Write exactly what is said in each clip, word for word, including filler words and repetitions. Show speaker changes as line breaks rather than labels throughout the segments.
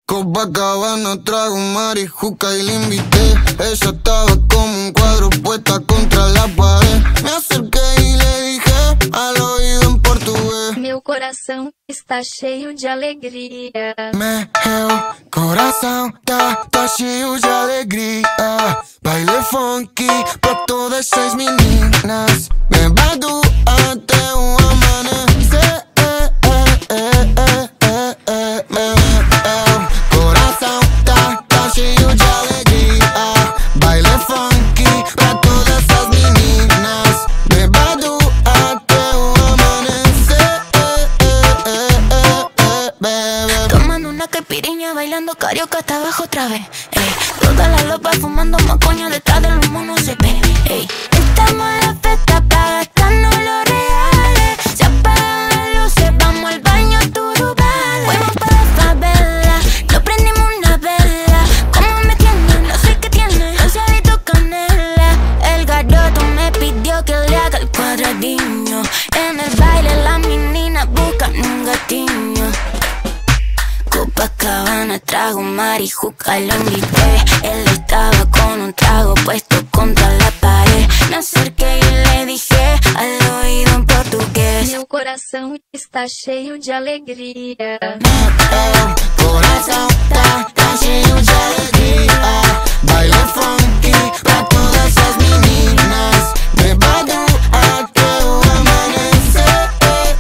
Copacabana, trago marijuca y la invité. Ella estaba como un cuadro puesta contra la pared. Me acerqué y le dije al oído en portugués:
meu coração está cheio de alegria.
Meu coração tá, tá cheio de alegria. Baile funky pra todas essas meninas. Bebado até o amanhecer. Meu coração tá, tá cheio de alegria. Baile funky pra todas essas meninas. Bebado até o amanhecer.
Tomando una caipirinha, bailando carioca hasta abajo otra vez. Ey, toda la lopa fumando mocoño, detrás del humo no se ve. Ey, estamos en la fiesta pa' gastarnos los reales. Se apagan las luces, vamos al baño turubales. Fuimos pa' la favela, nos prendimos una vela. Como me tiene, no sé qué tiene, rociadito canela. El garoto me pidió que le haga el cuadradinho. En el baile las meninas buscan un gatiño. Copacabana, trago marijuca, lo invité. Él estaba con un trago puesto contra la pared. Me acerqué y le dije al oído en portugués:
meu coração está cheio de alegria.
Meu coração tá, tá cheio de alegria. Baile funky pra todas essas meninas. Bebado até o amanhecer.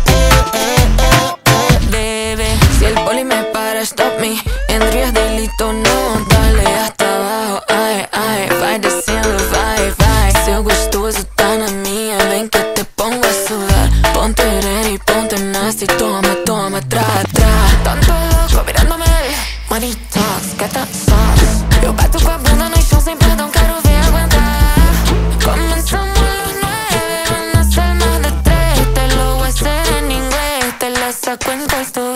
Bebé, si el poli me para, stop me. Tendrías delito, no, dale hasta abajo. Ay, ay, vai descendo, vai, vai. Seu gostoso tá na minha, vem que eu te pongo a sudar. Ponte ready, ponte nasty, toma, toma, tra, tra. Tanto loco mirándome, money talks, gata sauce. Eu bato com a bunda no chão sem perdão, quero ver aguentar. Comenzamos a las nueve, van a ser más de tres. Te lo voy a hacer en inglés, te la saco en toda historia.